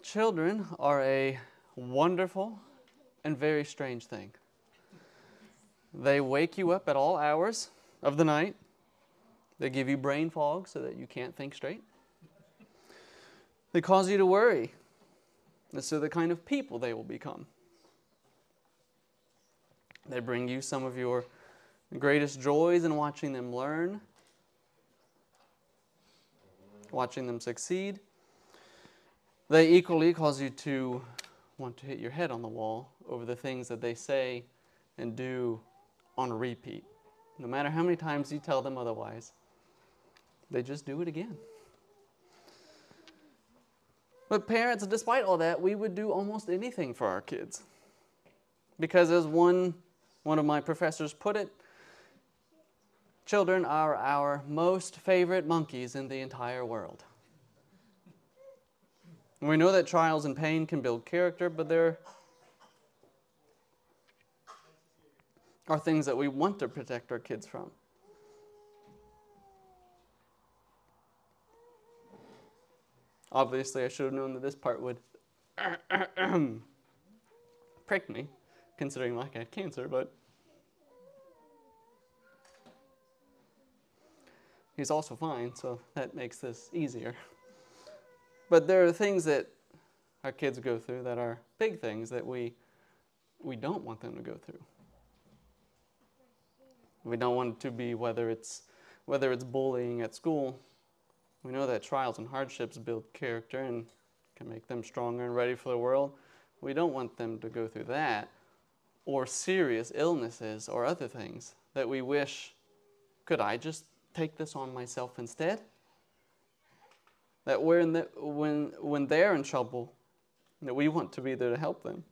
Children are a wonderful and very strange thing. They wake you up at all hours of the night. They give you brain fog so that you can't think straight. They cause you to worry as to the kind of people they will become. They bring you some of your greatest joys in watching them learn, watching them succeed. They equally cause you to want to hit your head on the wall over the things that they say and do on repeat. No matter how many times you tell them otherwise, they just do it again. But parents, despite all that, we would do almost anything for our kids. Because as one of my professors put it, children are our most favorite monkeys in the entire world. And we know that trials and pain can build character, but there are things that we want to protect our kids from. Obviously, I should have known that this part would prick me, considering like I had cancer, but he's also fine, so that makes this easier. But there are things that our kids go through that are big things that we don't want them to go through. We don't want it to be whether it's bullying at school. We know that trials and hardships build character and can make them stronger and ready for the world. We don't want them to go through that, or serious illnesses or other things that we wish, could I just take this on myself instead? That when they're in trouble, that we want to be there to help them.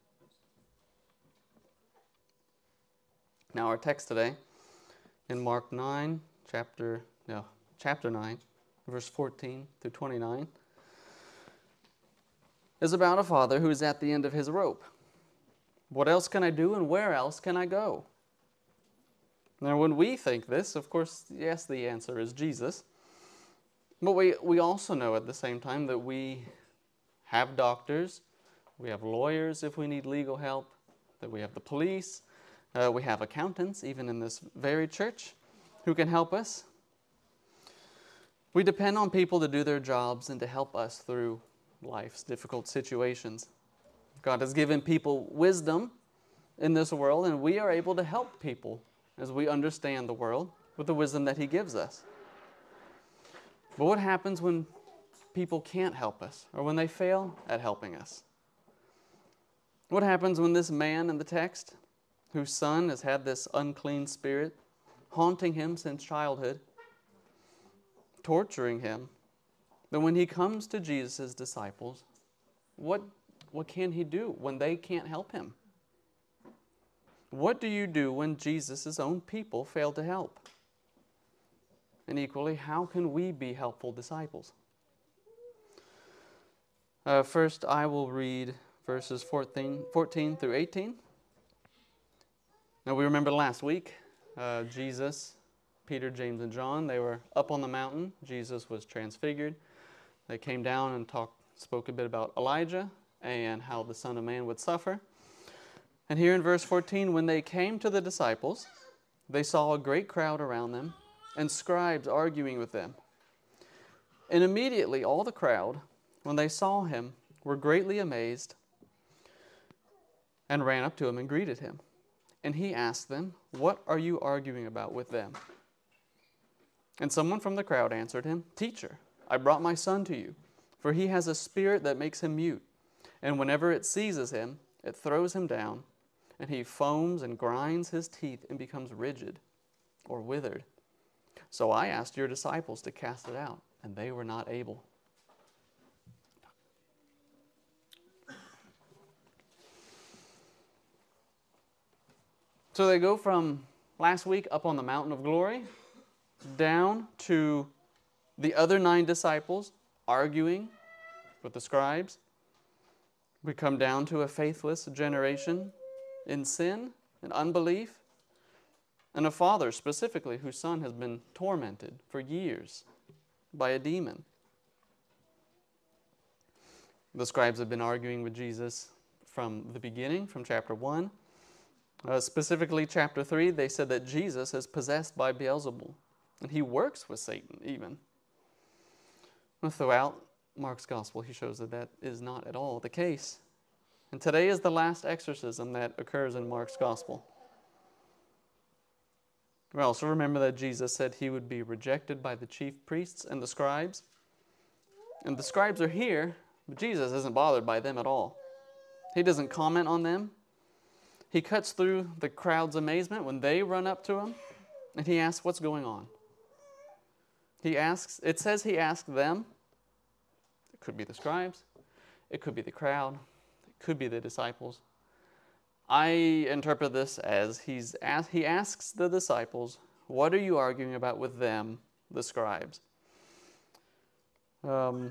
Now our text today in Mark 9, chapter 9, verse 14 through 29, is about a father who is at the end of his rope. What else can I do and where else can I go? Now when we think this, of course, yes, the answer is Jesus. But we also know at the same time that we have doctors, we have lawyers if we need legal help, that we have the police, we have accountants, even in this very church, who can help us. We depend on people to do their jobs and to help us through life's difficult situations. God has given people wisdom in this world, and we are able to help people as we understand the world with the wisdom that He gives us. But what happens when people can't help us, or when they fail at helping us? What happens when this man in the text, whose son has had this unclean spirit haunting him since childhood, torturing him, that when he comes to Jesus' disciples, what can he do when they can't help him? What do you do when Jesus' own people fail to help? And equally, how can we be helpful disciples? First, I will read verses 14 through 18. Now, we remember last week, Jesus, Peter, James, and John, they were up on the mountain. Jesus was transfigured. They came down and spoke a bit about Elijah and how the Son of Man would suffer. And here in verse 14, when they came to the disciples, they saw a great crowd around them and scribes arguing with them. And immediately all the crowd, when they saw him, were greatly amazed and ran up to him and greeted him. And he asked them, "What are you arguing about with them?" And someone from the crowd answered him, "Teacher, I brought my son to you, for he has a spirit that makes him mute. And whenever it seizes him, it throws him down, and he foams and grinds his teeth and becomes rigid or withered. So I asked your disciples to cast it out, and they were not able." So they go from last week up on the mountain of glory down to the other 9 disciples arguing with the scribes. We come down to a faithless generation in sin and unbelief, and a father specifically whose son has been tormented for years by a demon. The scribes have been arguing with Jesus from the beginning, from chapter 1. Specifically, chapter 3, they said that Jesus is possessed by Beelzebul, and he works with Satan even. Throughout Mark's gospel, he shows that that is not at all the case. And today is the last exorcism that occurs in Mark's gospel. We also remember that Jesus said he would be rejected by the chief priests and the scribes. And the scribes are here, but Jesus isn't bothered by them at all. He doesn't comment on them. He cuts through the crowd's amazement when they run up to him, and he asks what's going on. It says he asked them. It could be the scribes. It could be the crowd. It could be the disciples. I interpret this as he asks the disciples, what are you arguing about with them, the scribes? But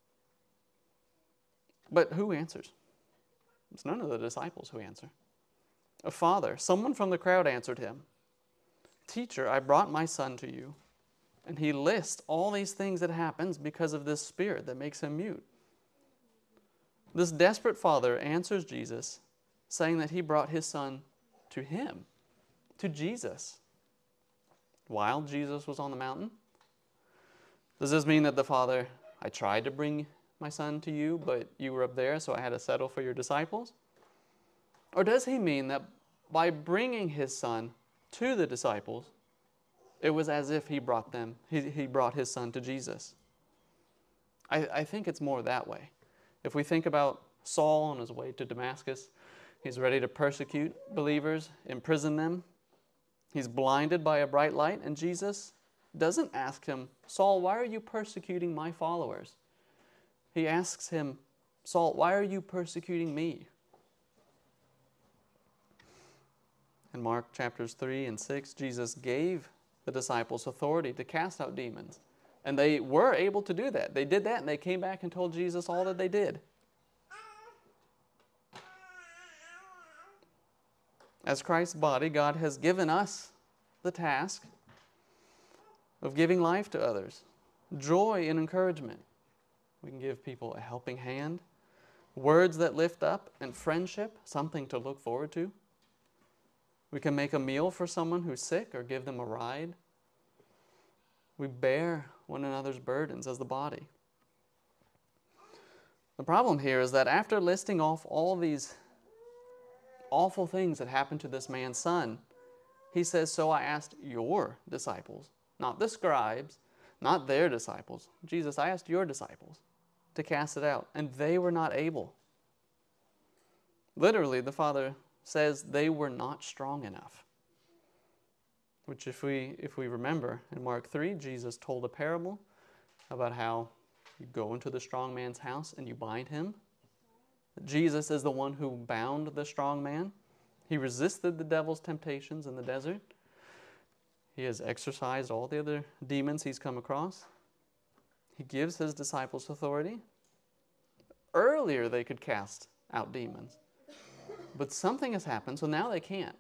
who answers? It's none of the disciples who answer. A father, someone from the crowd answered him, Teacher, I brought my son to you. And he lists all these things that happens because of this spirit that makes him mute. This desperate father answers Jesus, saying that he brought his son to him, to Jesus, while Jesus was on the mountain. Does this mean that the father, I tried to bring my son to you, but you were up there, so I had to settle for your disciples? Or does he mean that by bringing his son to the disciples, it was as if he brought his son to Jesus? I think it's more that way. If we think about Saul on his way to Damascus, he's ready to persecute believers, imprison them. He's blinded by a bright light, and Jesus doesn't ask him, Saul, why are you persecuting my followers? He asks him, Saul, why are you persecuting me? In Mark chapters 3 and 6, Jesus gave the disciples authority to cast out demons. And they were able to do that. They did that, and they came back and told Jesus all that they did. As Christ's body, God has given us the task of giving life to others, joy and encouragement. We can give people a helping hand, words that lift up, and friendship, something to look forward to. We can make a meal for someone who's sick or give them a ride. We bear one another's burdens as the body. The problem here is that after listing off all these awful things that happened to this man's son, he says, so I asked your disciples, not the scribes, not their disciples. Jesus, I asked your disciples to cast it out, and they were not able. Literally, the Father says they were not strong enough. Which if we remember, in Mark 3, Jesus told a parable about how you go into the strong man's house and you bind him. Jesus is the one who bound the strong man. He resisted the devil's temptations in the desert. He has exorcised all the other demons he's come across. He gives his disciples authority. Earlier they could cast out demons. But something has happened, so now they can't.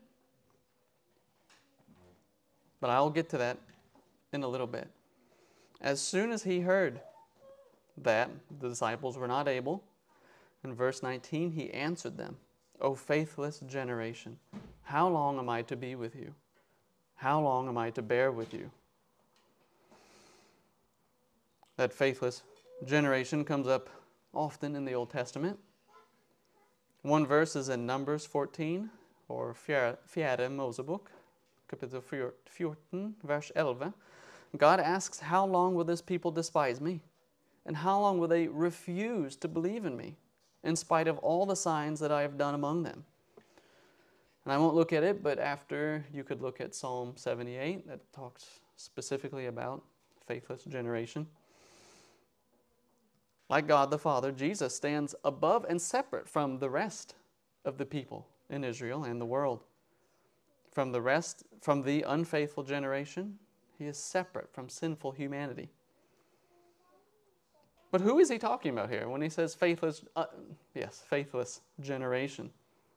But I'll get to that in a little bit. As soon as he heard that the disciples were not able, in verse 19, he answered them, O faithless generation, how long am I to be with you? How long am I to bear with you? That faithless generation comes up often in the Old Testament. One verse is in Numbers 14, or Fjerde Mosebok, kapitel 14, vers 11. God asks, how long will this people despise me? And how long will they refuse to believe in me, in spite of all the signs that I have done among them? And I won't look at it, but after you could look at Psalm 78, that talks specifically about faithless generation. Like God the Father, Jesus stands above and separate from the rest of the people in Israel and the world. From the unfaithful generation, he is separate from sinful humanity. But who is he talking about here when he says faithless generation?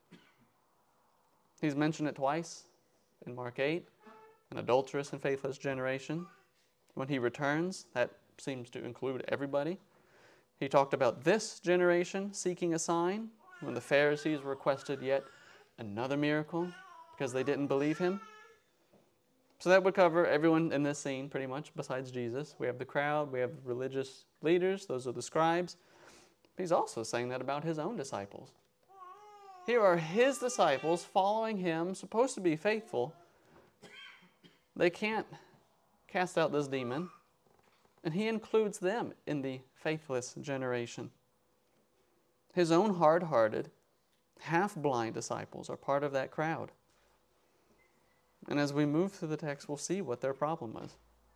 He's mentioned it twice in Mark 8, an adulterous and faithless generation. When he returns, that seems to include everybody. He talked about this generation seeking a sign when the Pharisees requested yet another miracle because they didn't believe him. So that would cover everyone in this scene pretty much besides Jesus. We have the crowd, we have religious leaders, those are the scribes. But he's also saying that about his own disciples. Here are his disciples following him, supposed to be faithful. They can't cast out this demon, and he includes them in the faithless generation. His own hard-hearted, half-blind disciples are part of that crowd. And as we move through the text, we'll see what their problem is.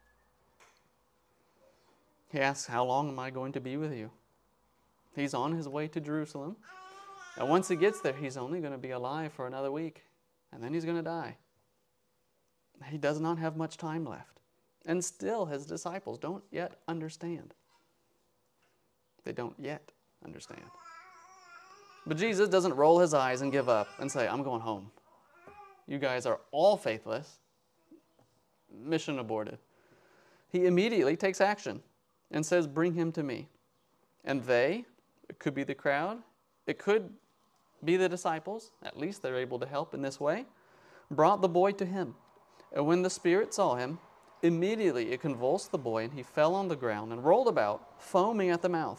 He asks, how long am I going to be with you? He's on his way to Jerusalem. And once he gets there, he's only going to be alive for another week. And then he's going to die. He does not have much time left. And still his disciples don't yet understand. They don't yet understand. But Jesus doesn't roll his eyes and give up and say, I'm going home. You guys are all faithless. Mission aborted. He immediately takes action and says, bring him to me. And they, it could be the crowd, it could be the disciples, at least they're able to help in this way, brought the boy to him. And when the spirit saw him, immediately it convulsed the boy, and he fell on the ground and rolled about, foaming at the mouth.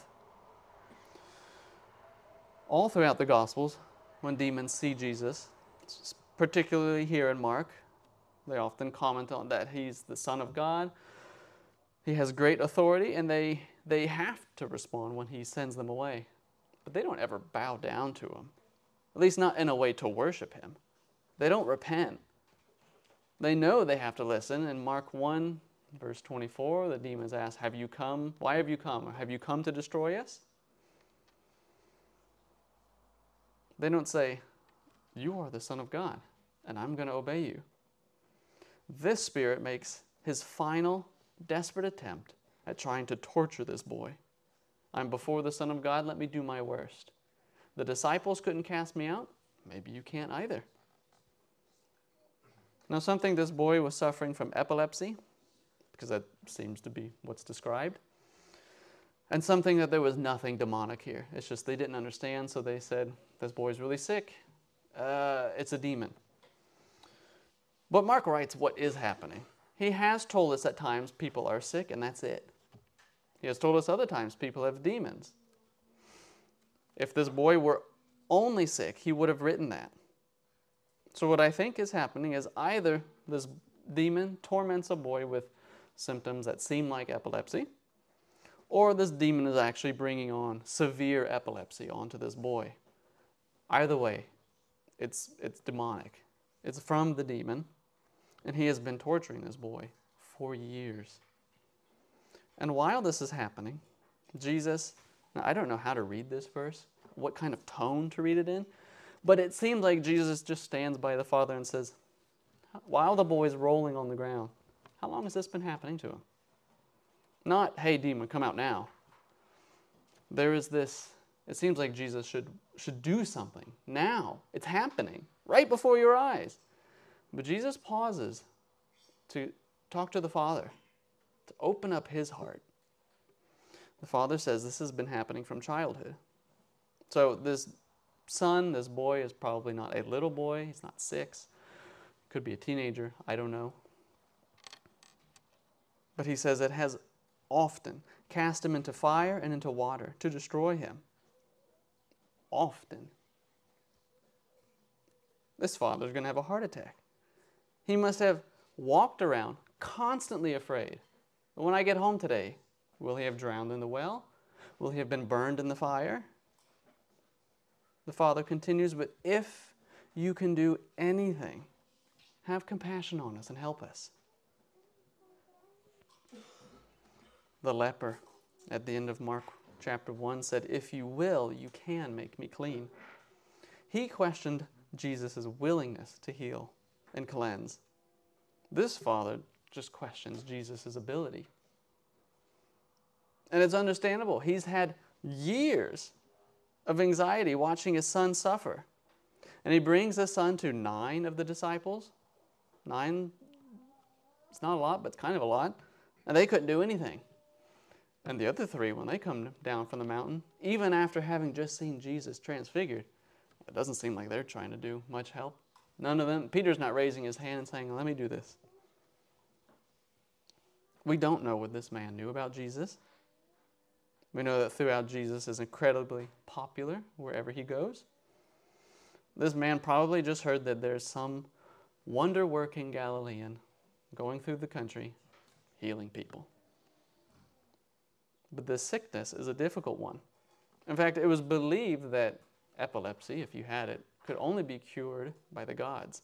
All throughout the Gospels, when demons see Jesus, particularly here in Mark, they often comment on that he's the Son of God. He has great authority, and they have to respond when he sends them away. But they don't ever bow down to him, at least not in a way to worship him. They don't repent. They know they have to listen. In Mark 1, verse 24, the demons ask, have you come? Why have you come? Have you come to destroy us? They don't say, you are the Son of God, and I'm going to obey you. This spirit makes his final, desperate attempt at trying to torture this boy. I'm before the Son of God, let me do my worst. The disciples couldn't cast me out, maybe you can't either. Now, something this boy was suffering from epilepsy, because that seems to be what's described, and something that there was nothing demonic here. It's just they didn't understand, so they said, this boy's really sick. It's a demon. But Mark writes what is happening. He has told us at times people are sick, and that's it. He has told us other times people have demons. If this boy were only sick, he would have written that. So what I think is happening is either this demon torments a boy with symptoms that seem like epilepsy, or this demon is actually bringing on severe epilepsy onto this boy. Either way, it's demonic. It's from the demon, and he has been torturing this boy for years. And while this is happening, Jesus, now I don't know how to read this verse, what kind of tone to read it in, but it seems like Jesus just stands by the Father and says, while the boy's rolling on the ground, how long has this been happening to him? Not, hey, demon, come out now. There is this, it seems like Jesus should do something now. It's happening right before your eyes. But Jesus pauses to talk to the Father, to open up his heart. The Father says this has been happening from childhood. So this son, this boy, is probably not a little boy. He's not 6. Could be a teenager. I don't know. But he says it has often cast him into fire and into water to destroy him. Often. This father's going to have a heart attack. He must have walked around constantly afraid. But when I get home today, will he have drowned in the well? Will he have been burned in the fire? The Father continues, but if you can do anything, have compassion on us and help us. The leper at the end of Mark chapter 1 said, if you will, you can make me clean. He questioned Jesus' willingness to heal and cleanse. This father just questions Jesus' ability. And it's understandable. He's had years of anxiety watching his son suffer. And he brings his son to 9 of the disciples. 9, it's not a lot, but it's kind of a lot. And they couldn't do anything. And the other three, when they come down from the mountain, even after having just seen Jesus transfigured, it doesn't seem like they're trying to do much help. None of them. Peter's not raising his hand and saying, let me do this. We don't know what this man knew about Jesus. We know that throughout Jesus is incredibly popular wherever he goes. This man probably just heard that there's some wonder-working Galilean going through the country healing people. But this sickness is a difficult one. In fact, it was believed that epilepsy, if you had it, could only be cured by the gods.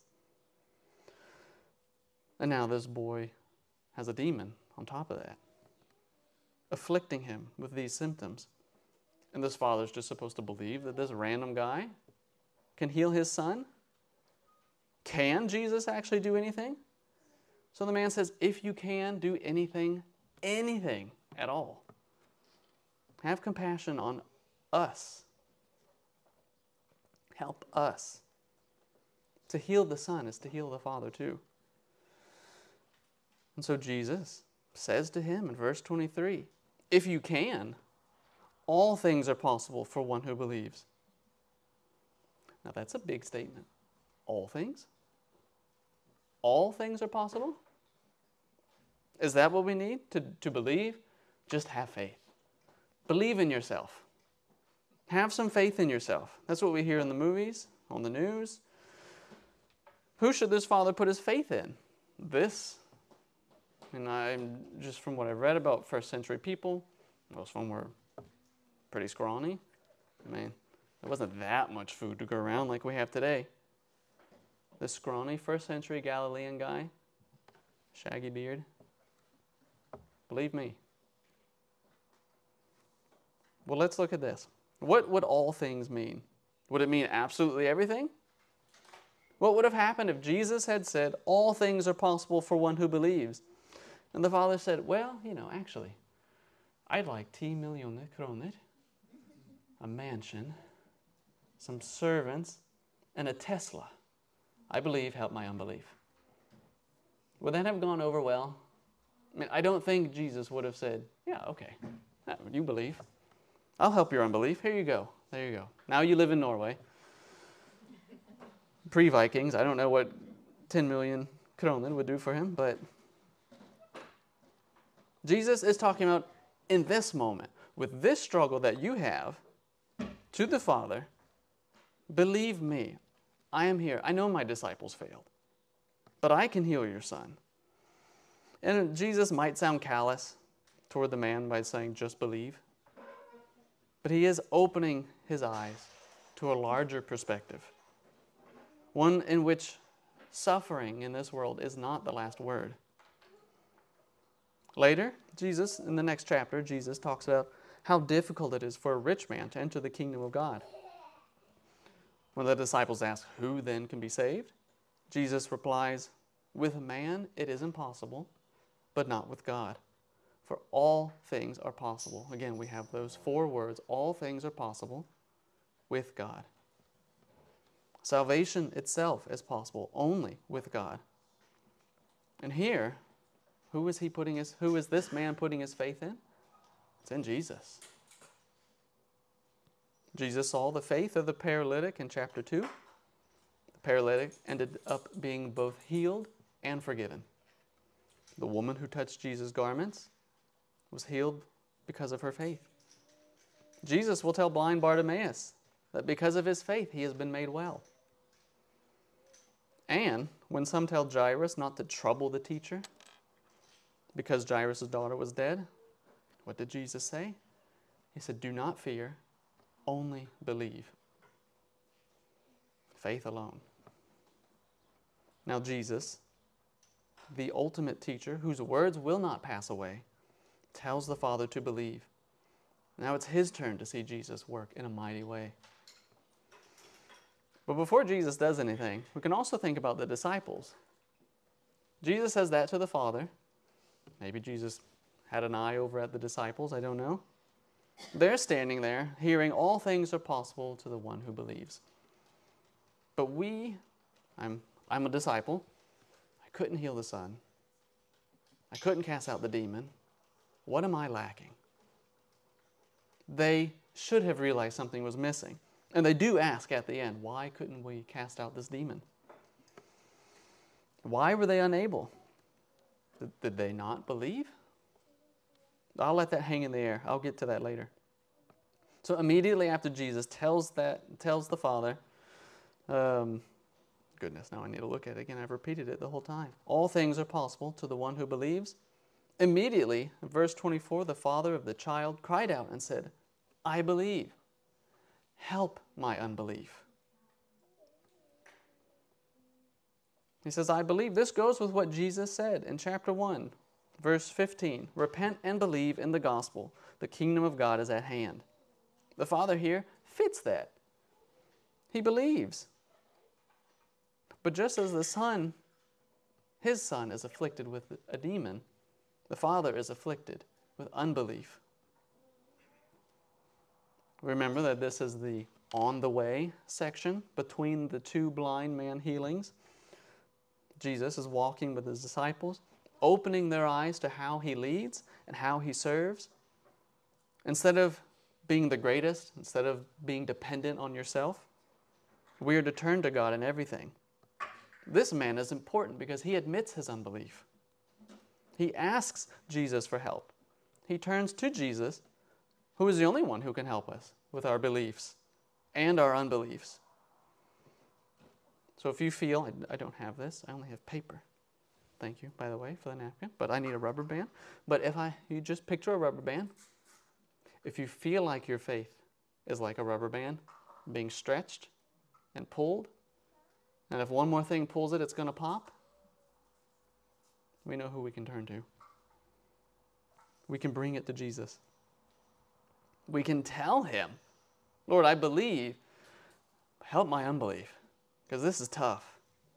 And now this boy has a demon on top of that, afflicting him with these symptoms. And this father's just supposed to believe that this random guy can heal his son? Can Jesus actually do anything? So the man says, if you can do anything at all, have compassion on us. Help us. To heal the son is to heal the father too. And so Jesus says to him in verse 23, if you can, all things are possible for one who believes. Now that's a big statement. All things? All things are possible? Is that what we need to believe? Just have faith. Believe in yourself. Have some faith in yourself. That's what we hear in the movies, on the news. Who should this father put his faith in? This. And I'm just from what I've read about first century people, most of them were pretty scrawny. I mean, there wasn't that much food to go around like we have today. This scrawny first century Galilean guy, shaggy beard. Believe me. Well, let's look at this. What would all things mean? Would it mean absolutely everything? What would have happened if Jesus had said, all things are possible for one who believes? And the father said, well, actually, I'd like 10 miljoner kronor, a mansion, some servants, and a Tesla. I believe, help my unbelief. Would that have gone over well? I mean, I don't think Jesus would have said, yeah, okay, you believe. I'll help your unbelief. Here you go. There you go. Now you live in Norway. Pre-Vikings, I don't know what 10 million kroner would do for him, but Jesus is talking about in this moment, with this struggle that you have, to the Father, believe me, I am here. I know my disciples failed, but I can heal your son. And Jesus might sound callous toward the man by saying, just believe. But he is opening his eyes to a larger perspective, one in which suffering in this world is not the last word. Later, in the next chapter, Jesus talks about how difficult it is for a rich man to enter the kingdom of God. When the disciples ask, who then can be saved? Jesus replies, with man it is impossible, but not with God. For all things are possible. Again, we have those 4 words. All things are possible with God. Salvation itself is possible only with God. And here, who is this man putting his faith in? It's in Jesus. Jesus saw the faith of the paralytic in chapter 2. The paralytic ended up being both healed and forgiven. The woman who touched Jesus' garments was healed because of her faith. Jesus will tell blind Bartimaeus that because of his faith he has been made well. And when some tell Jairus not to trouble the teacher because Jairus' daughter was dead, what did Jesus say? He said, do not fear, only believe. Faith alone. Now Jesus, the ultimate teacher, whose words will not pass away, tells the Father to believe. Now it's his turn to see Jesus work in a mighty way. But before Jesus does anything, we can also think about the disciples. Jesus says that to the Father. Maybe Jesus had an eye over at the disciples, I don't know. They're standing there, hearing all things are possible to the one who believes. But I'm a disciple. I couldn't heal the son. I couldn't cast out the demon. What am I lacking? they should have realized something was missing. And they do ask at the end, why couldn't we cast out this demon? Why were they unable? Did they not believe? I'll let that hang in the air. I'll get to that later. So immediately after Jesus tells the Father, goodness, now I need to look at it again. I've repeated it the whole time. All things are possible to the one who believes. Immediately, in verse 24, the father of the child cried out and said, I believe. Help my unbelief. He says, I believe. This goes with what Jesus said in chapter 1, verse 15. Repent and believe in the gospel. The kingdom of God is at hand. The Father here fits that. He believes. But just as the Son, his Son is afflicted with a demon, the Father is afflicted with unbelief. Remember that this is the on the way section between the two blind man healings. Jesus is walking with his disciples, opening their eyes to how he leads and how he serves. Instead of being the greatest, instead of being dependent on yourself, we are to turn to God in everything. This man is important because he admits his unbelief. He asks Jesus for help. He turns to Jesus, who is the only one who can help us with our beliefs and our unbeliefs. So if you feel, I don't have this, I only have paper. Thank you, by the way, for the napkin, but I need a rubber band. But you just picture a rubber band. If you feel like your faith is like a rubber band, being stretched and pulled, and if one more thing pulls it, it's going to pop, we know who we can turn to. We can bring it to Jesus. We can tell him, Lord, I believe, help my unbelief, because this is tough.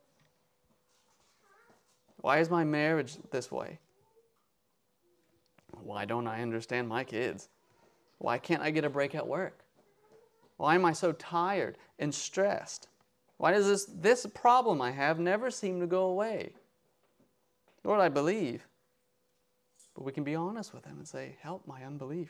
Why is my marriage this way? Why don't I understand my kids? Why can't I get a break at work? Why am I so tired and stressed? Why does this problem I have never seem to go away? Lord, I believe. But we can be honest with him and say, help my unbelief.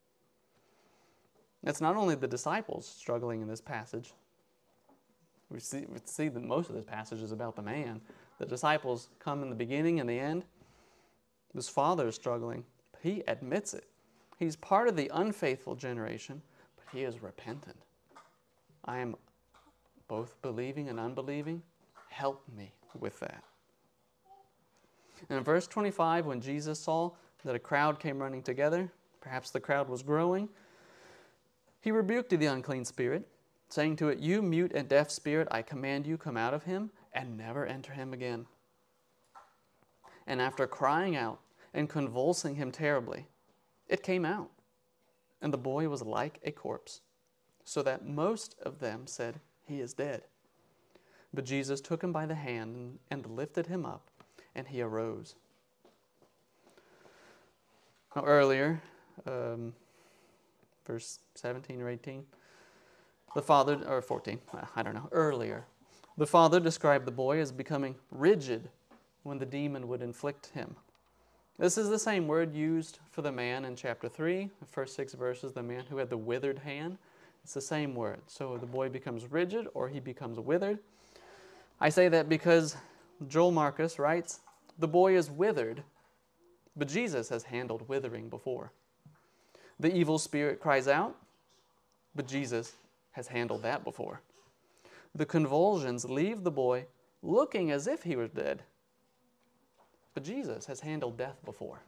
It's not only the disciples struggling in this passage. We see that most of this passage is about the man. The disciples come in the beginning and the end. This father is struggling. He admits it. He's part of the unfaithful generation, but he is repentant. I am both believing and unbelieving. Help me with that. And in verse 25, when Jesus saw that a crowd came running together, perhaps the crowd was growing, he rebuked the unclean spirit, saying to it, You mute and deaf spirit, I command you, come out of him, and never enter him again. And after crying out and convulsing him terribly, it came out, and the boy was like a corpse, so that most of them said, He is dead. But Jesus took him by the hand and lifted him up, and he arose. Now earlier, verse 17 or 18, the father, or 14, I don't know, earlier, the father described the boy as becoming rigid when the demon would inflict him. This is the same word used for the man in chapter 3, the first 6 verses, the man who had the withered hand. It's the same word. So the boy becomes rigid or he becomes withered. I say that because Joel Marcus writes, the boy is withered, but Jesus has handled withering before. The evil spirit cries out, but Jesus has handled that before. The convulsions leave the boy looking as if he was dead, but Jesus has handled death before.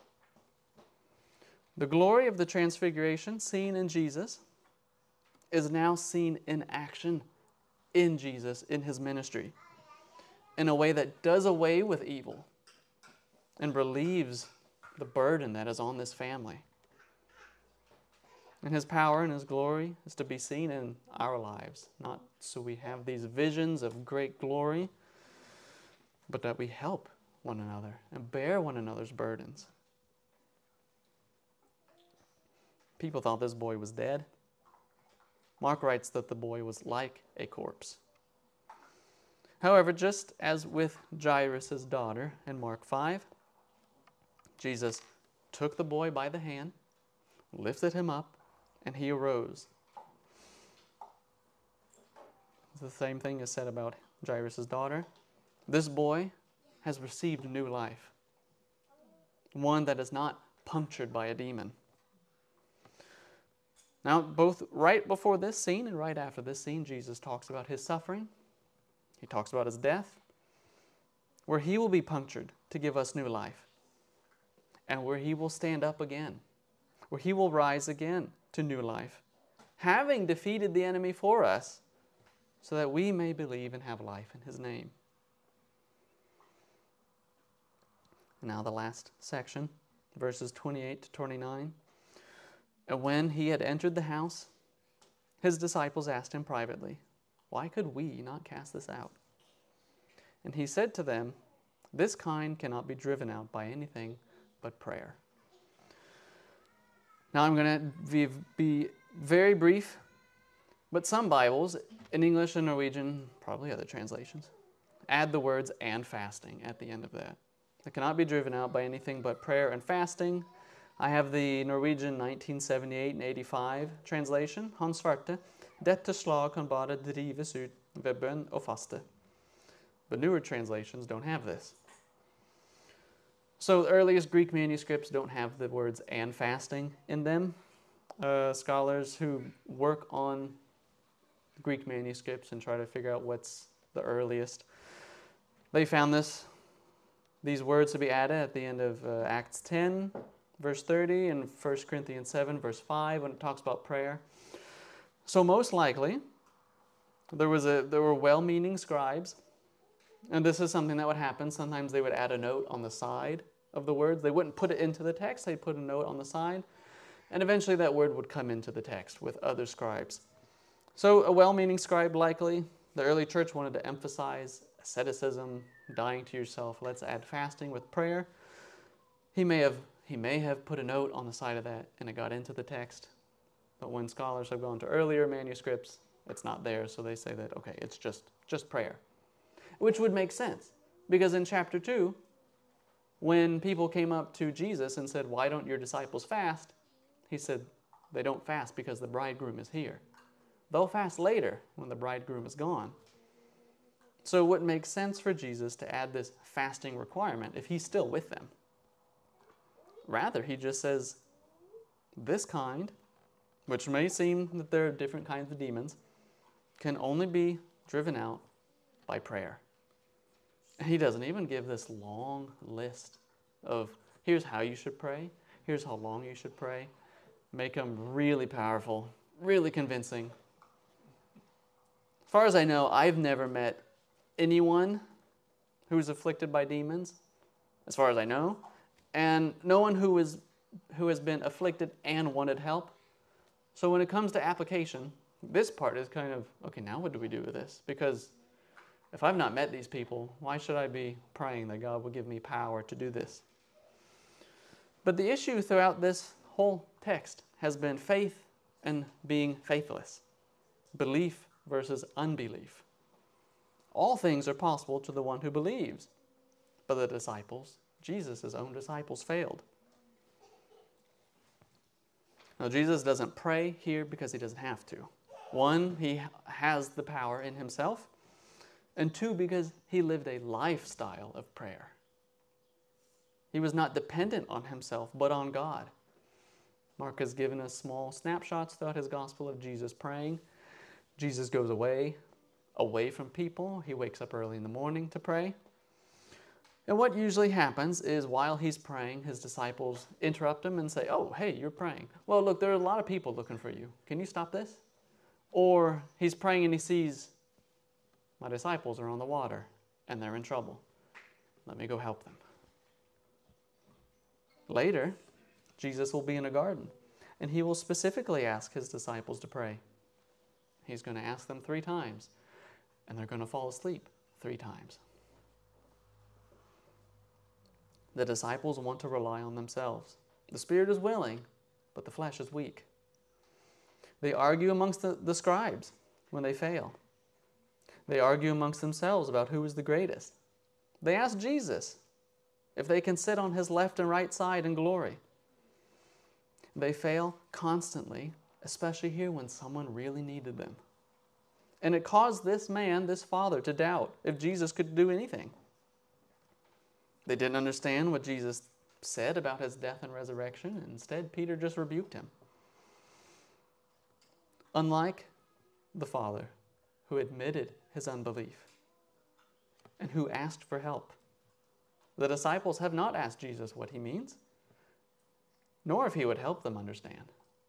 The glory of the transfiguration seen in Jesus is now seen in action in Jesus, in his ministry, in a way that does away with evil and relieves the burden that is on this family. And his power and his glory is to be seen in our lives, not so we have these visions of great glory, but that we help one another and bear one another's burdens. People thought this boy was dead. Mark writes that the boy was like a corpse. However, just as with Jairus' daughter in Mark 5, Jesus took the boy by the hand, lifted him up, and he arose. The same thing is said about Jairus' daughter. This boy has received new life, one that is not punctured by a demon. Now, both right before this scene and right after this scene, Jesus talks about his suffering. He talks about his death, where he will be punctured to give us new life, and where he will stand up again, where he will rise again to new life, having defeated the enemy for us, so that we may believe and have life in his name. And now the last section, verses 28 to 29. And when he had entered the house, his disciples asked him privately, "Why could we not cast this out?" And he said to them, "This kind cannot be driven out by anything but prayer." Now I'm going to be very brief, but some Bibles, in English and Norwegian, probably other translations, add the words "and fasting" at the end of that. It cannot be driven out by anything but prayer and fasting. I have the Norwegian 1978 and 85 translation. Han svarte, "Dette slag kan bare drives ut ved bønn og faste." But newer translations don't have this. So the earliest Greek manuscripts don't have the words "and fasting" in them. Scholars who work on Greek manuscripts and try to figure out what's the earliest, they found these words to be added at the end of Acts 10, verse 30, and 1 Corinthians 7, verse 5, when it talks about prayer. So most likely, there were well-meaning scribes, and this is something that would happen. Sometimes they would add a note on the side of the words. They wouldn't put it into the text, they'd put a note on the side, and eventually that word would come into the text with other scribes. So a well-meaning scribe likely. The early church wanted to emphasize asceticism, dying to yourself. Let's add fasting with prayer. He may have put a note on the side of that and it got into the text. But when scholars have gone to earlier manuscripts, it's not there, so they say that, okay, it's just prayer. Which would make sense, because in chapter 2, when people came up to Jesus and said, "Why don't your disciples fast?" He said, "They don't fast because the bridegroom is here. They'll fast later when the bridegroom is gone." So it wouldn't make sense for Jesus to add this fasting requirement if he's still with them. Rather, he just says, this kind, which may seem that there are different kinds of demons, can only be driven out by prayer. And he doesn't even give this long list of, here's how you should pray, here's how long you should pray. Make them really powerful, really convincing. As far as I know, I've never met anyone who's afflicted by demons, as far as I know, and no one who has been afflicted and wanted help. So when it comes to application, this part is kind of, okay, now what do we do with this? Because if I've not met these people, why should I be praying that God will give me power to do this? But the issue throughout this whole text has been faith and being faithless, belief versus unbelief. All things are possible to the one who believes, but the disciples, Jesus' own disciples, failed. Now, Jesus doesn't pray here because he doesn't have to. One, he has the power in himself, and two, because he lived a lifestyle of prayer. He was not dependent on himself, but on God. Mark has given us small snapshots throughout his gospel of Jesus praying. Jesus goes away from people. He wakes up early in the morning to pray. And what usually happens is while he's praying, his disciples interrupt him and say, "Oh, hey, you're praying. Well, look, there are a lot of people looking for you. Can you stop this?" Or he's praying and he sees, "My disciples are on the water and they're in trouble. Let me go help them." Later, Jesus will be in a garden and he will specifically ask his disciples to pray. He's going to ask them 3 times and they're going to fall asleep 3 times. The disciples want to rely on themselves. The spirit is willing, but the flesh is weak. They argue amongst the scribes when they fail. They argue amongst themselves about who is the greatest. They ask Jesus if they can sit on his left and right side in glory. They fail constantly especially here when someone really needed them. And it caused this man, this father, to doubt if Jesus could do anything. They didn't understand what Jesus said about his death and resurrection. Instead, Peter just rebuked him. Unlike the father who admitted his unbelief and who asked for help, the disciples have not asked Jesus what he means, nor if he would help them understand.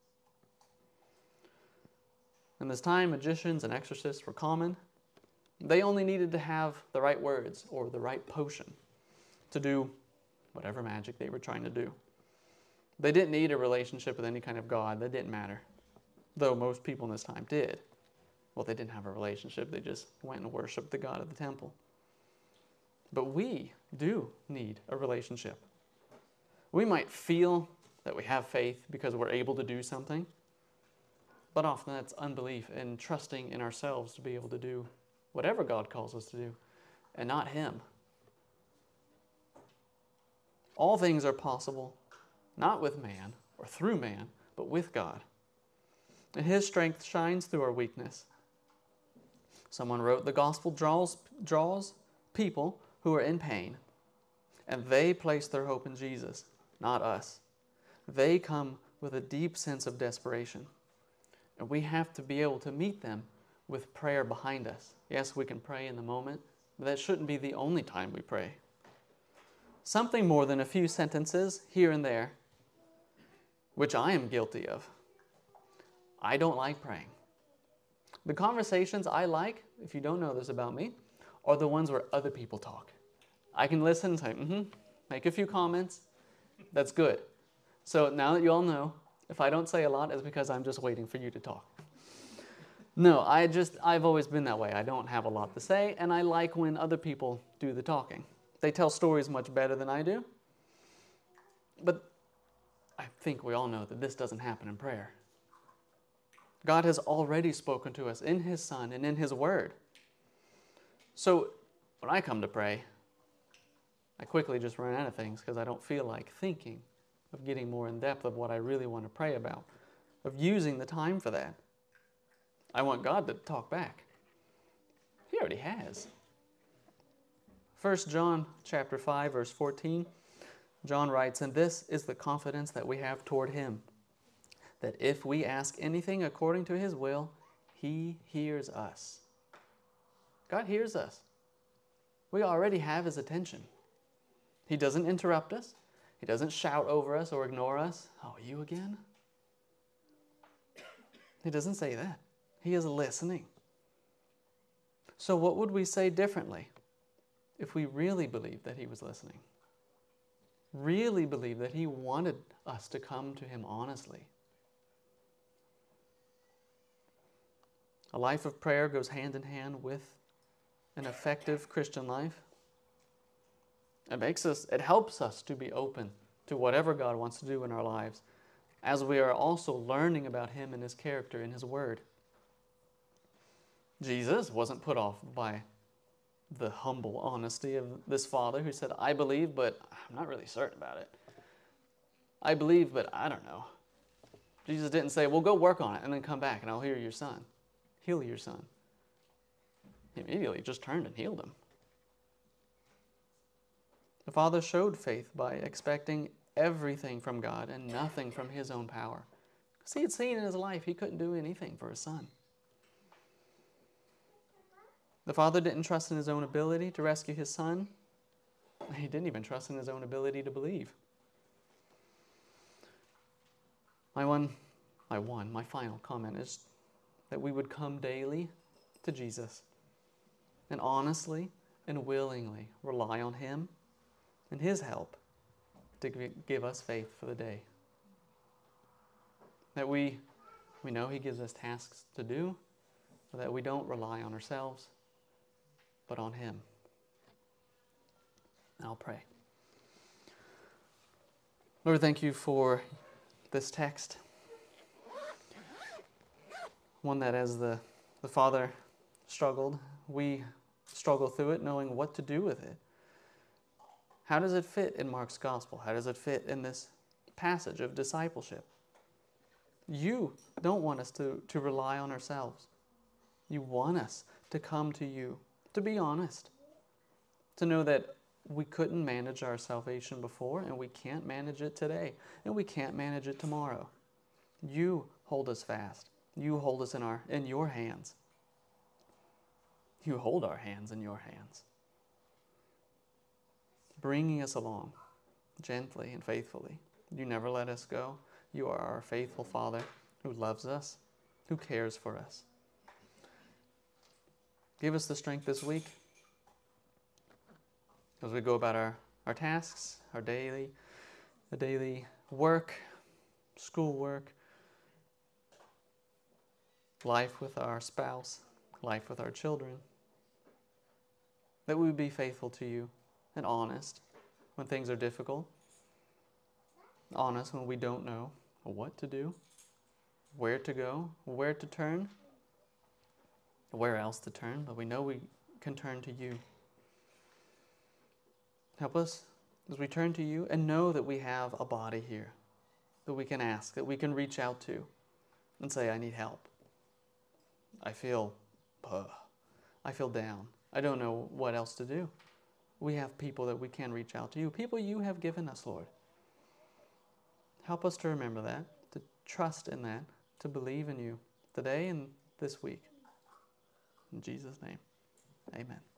In this time, magicians and exorcists were common. They only needed to have the right words or the right potion to do whatever magic they were trying to do. They didn't need a relationship with any kind of God. That didn't matter, though most people in this time did. Well, they didn't have a relationship. They just went and worshiped the God of the temple. But we do need a relationship. We might feel that we have faith because we're able to do something, but often that's unbelief and trusting in ourselves to be able to do whatever God calls us to do, and not Him. All things are possible, not with man or through man, but with God. And His strength shines through our weakness. Someone wrote, the gospel draws people who are in pain, and they place their hope in Jesus, not us. They come with a deep sense of desperation, and we have to be able to meet them with prayer behind us. Yes, we can pray in the moment, but that shouldn't be the only time we pray. Something more than a few sentences here and there, which I am guilty of. I don't like praying. The conversations I like, if you don't know this about me, are the ones where other people talk. I can listen and say, make a few comments. That's good. So now that you all know, if I don't say a lot, it's because I'm just waiting for you to talk. No, I've always been that way. I don't have a lot to say, and I like when other people do the talking. They tell stories much better than I do. But I think we all know that this doesn't happen in prayer. God has already spoken to us in His Son and in His Word. So when I come to pray, I quickly just run out of things because I don't feel like thinking of getting more in depth of what I really want to pray about, of using the time for that. I want God to talk back. He already has. 1 John chapter 5, verse 14, John writes, and this is the confidence that we have toward Him, that if we ask anything according to His will, He hears us. God hears us. We already have His attention. He doesn't interrupt us. He doesn't shout over us or ignore us. Oh, you again? He doesn't say that. He is listening. So what would we say differently if we really believed that He was listening? Really believed that He wanted us to come to Him honestly? A life of prayer goes hand in hand with an effective Christian life. It helps us to be open to whatever God wants to do in our lives, as we are also learning about Him and His character in His Word. Jesus wasn't put off by the humble honesty of this father who said, I believe, but I'm not really certain about it. I believe, but I don't know. Jesus didn't say, well, go work on it and then come back and I'll heal your son. Heal your son. He immediately just turned and healed him. The father showed faith by expecting everything from God and nothing from his own power. Because he had seen in his life he couldn't do anything for his son. The father didn't trust in his own ability to rescue his son. He didn't even trust in his own ability to believe. My final comment is that we would come daily to Jesus and honestly and willingly rely on Him and His help to give us faith for the day. That we know He gives us tasks to do, so that we don't rely on ourselves, but on Him. I'll pray. Lord, thank You for this text. One that as the Father struggled, we struggle through it knowing what to do with it. How does it fit in Mark's gospel? How does it fit in this passage of discipleship? You don't want us to rely on ourselves. You want us to come to you, to be honest, to know that we couldn't manage our salvation before, and we can't manage it today, and we can't manage it tomorrow. You hold us fast. You hold us in your hands. You hold our hands in your hands, bringing us along gently and faithfully. You never let us go. You are our faithful Father who loves us, who cares for us. Give us the strength this week as we go about our tasks, the daily work, schoolwork, life with our spouse, life with our children, that we would be faithful to you and honest when things are difficult, honest when we don't know what to do, where to go, where to turn, where else to turn, but we know we can turn to you. Help us as we turn to you and know that we have a body here that we can ask, that we can reach out to and say, I need help. I feel down. I don't know what else to do. We have people that we can reach out to you, people you have given us, Lord. Help us to remember that, to trust in that, to believe in you today and this week. In Jesus' name, amen.